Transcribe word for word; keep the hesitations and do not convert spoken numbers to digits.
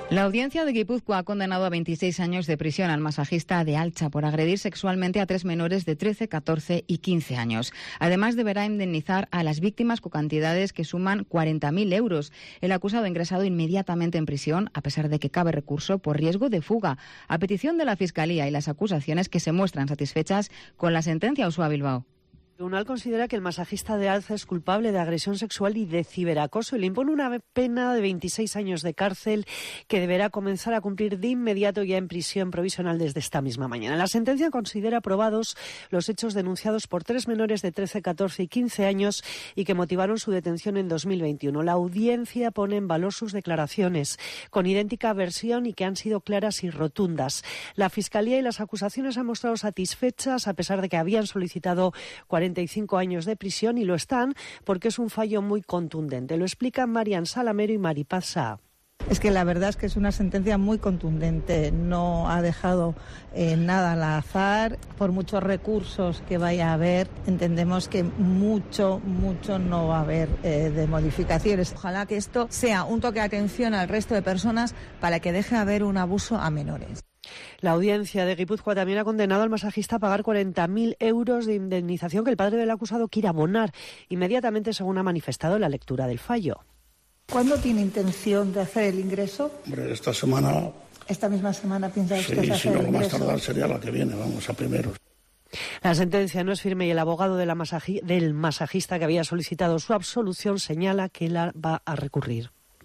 La audiencia de Guipúzcoa ha condenado a veintiséis años de prisión al masajista de Alcha por agredir sexualmente a tres menores de trece, catorce y quince años. Además, deberá indemnizar a las víctimas con cantidades que suman cuarenta mil euros. El acusado ha ingresado inmediatamente en prisión, a pesar de que cabe recurso por riesgo de fuga, a petición de la Fiscalía y las acusaciones que se muestran satisfechas con la sentencia. Ushua Bilbao. El tribunal considera que el masajista de Alza es culpable de agresión sexual y de ciberacoso y le impone una pena de veintiséis años de cárcel que deberá comenzar a cumplir de inmediato ya en prisión provisional desde esta misma mañana. La sentencia considera probados los hechos denunciados por tres menores de trece, catorce y quince años y que motivaron su detención en dos mil veintiuno. La audiencia pone en valor sus declaraciones con idéntica versión y que han sido claras y rotundas. La Fiscalía y las acusaciones se han mostrado satisfechas a pesar de que habían solicitado cuarenta y cinco años de prisión y lo están porque es un fallo muy contundente. Lo explican Marian Salamero y Maripaz Sá. Es que la verdad es que es una sentencia muy contundente, no ha dejado eh, nada al azar. Por muchos recursos que vaya a haber, entendemos que mucho, mucho no va a haber eh, de modificaciones. Ojalá que esto sea un toque de atención al resto de personas para que deje de haber un abuso a menores. La audiencia de Guipúzcoa también ha condenado al masajista a pagar cuarenta mil euros de indemnización que el padre del acusado quiere abonar inmediatamente, según ha manifestado en la lectura del fallo. ¿Cuándo tiene intención de hacer el ingreso? Hombre, esta semana... ¿Esta misma semana piensa usted sí, hacer si no, el ingreso? más tardar sería la que viene, vamos, a primeros. La sentencia no es firme y el abogado de la masaji- del masajista que había solicitado su absolución señala que la va a recurrir.